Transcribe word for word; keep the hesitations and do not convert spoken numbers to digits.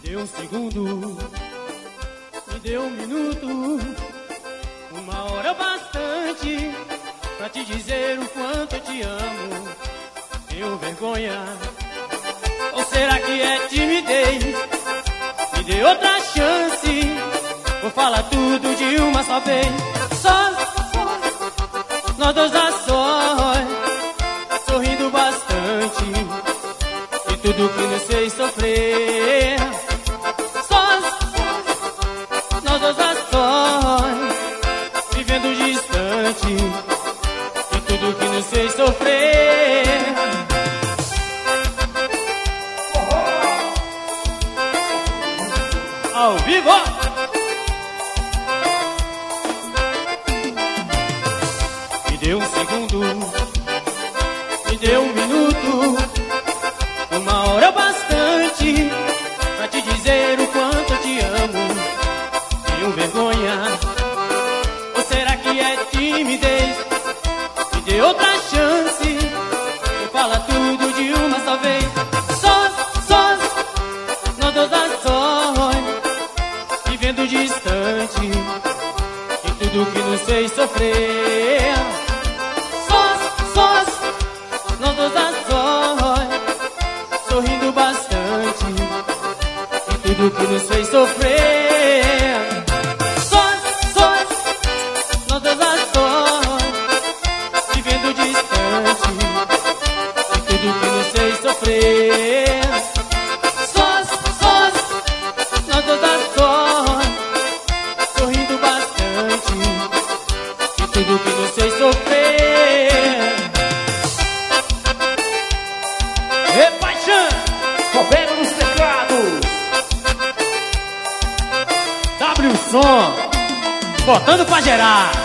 dê um segundo, me dê um minuto, uma hora bastante pra te dizer o quanto eu te amo. Tenho vergonha, ou será que é timidez? Me dê outra chance, vou falar tudo de uma só vez. Só, nós dois a sós, sorrindo bastante, e tudo que nos fez sofrer. Sós, nós dois a sós, vivendo distante, e tudo que nos fez sofrer. Ao vivo! Me dê um segundo, me dê um minuto, uma hora bastante pra te dizer o quanto eu te amo. Tenho vergonha, ou será que é timidez? Me dê outra chance, eu falo tudo de uma só vez. Sós, sós, nós dois a sós, vivendo distante, e tudo que nos fez sofrer. Sós, sós, nós dois a sós, sorrindo bastante, e tudo que nos fez sofrer. Sós, sós, nós dois a sós, vivendo distante, e tudo que nos fez sofrer. Sós, sós, nós dois a sós, sorrindo bastante, e tudo que nos fez sofrer. E paixão, Roberto nos teclados, W Som, botando pra gerar.